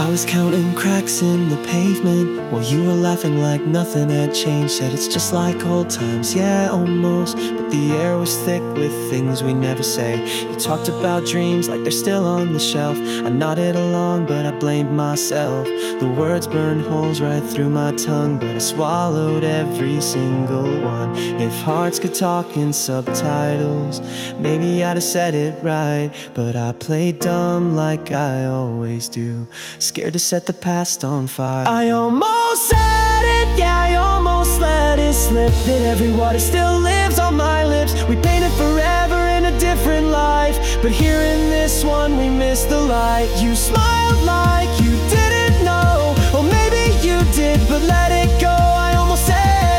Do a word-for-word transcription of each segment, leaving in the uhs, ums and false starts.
I was counting cracks in the pavement while you were laughing like nothing had changed. Said it's just like old times, yeah, almost. But the air was thick with things we never say. You talked about dreams like they're still on the shelf. I nodded along, but I blamed myself. The words burned holes right through my tongue, but I swallowed every single one. If hearts could talk in subtitles, maybe I'd have said it right. But I played dumb like I always do, scared to set the past on fire. I almost said it, yeah, I almost let it slip, that every water still lives on my lips. We painted forever in a different life, but here in this one we missed the light. You smiled like you didn't know, or maybe you did, but let it go. I almost said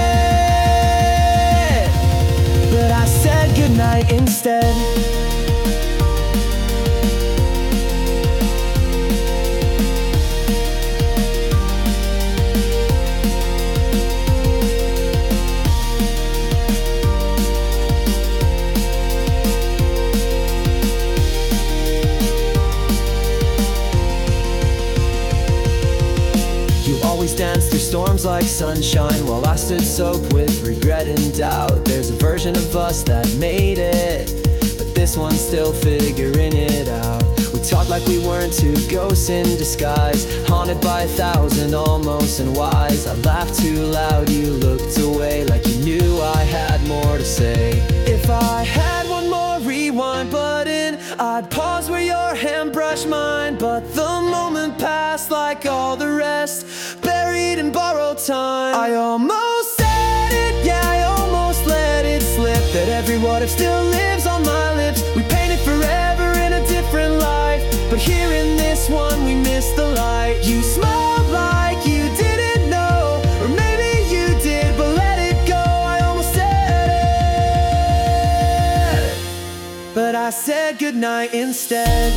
it, but I said goodnight instead. Dance through storms like sunshine, while I stood soaked with regret and doubt. There's a version of us that made it, but this one's still figuring it out. We talked like we weren't two ghosts in disguise, haunted by a thousand almost and whys. I laughed too loud, you looked away like you knew I had more to say. If I had one more rewind button, I'd pause where your hand brushed mine. But the moment passed like all the rest, buried in borrowed time. I almost said it, yeah, I almost let it slip, that every what if still lives on my lips. We painted forever in a different life, but here in this one we missed the light. You smiled like you didn't know, or maybe you did, but let it go. I almost said it, but I said goodnight instead.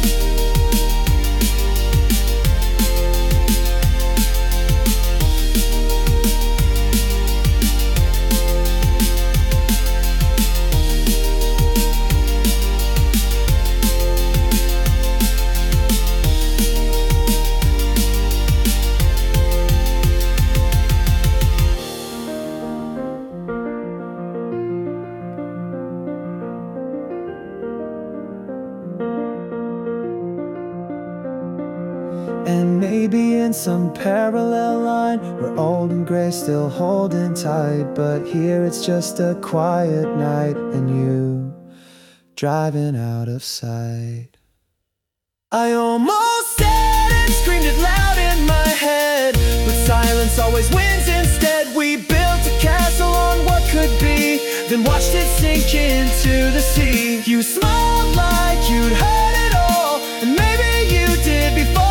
And maybe in some parallel line, we're old and gray, still holding tight. But here it's just a quiet night, and you driving out of sight. I almost said it, screamed it loud in my head, but silence always wins instead. We built a castle on what could be, then watched it sink into the sea. You smiled like you'd heard it all, and maybe you did before.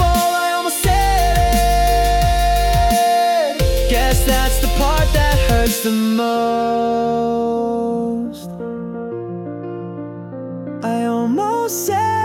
Guess that's the part that hurts the most. I almost said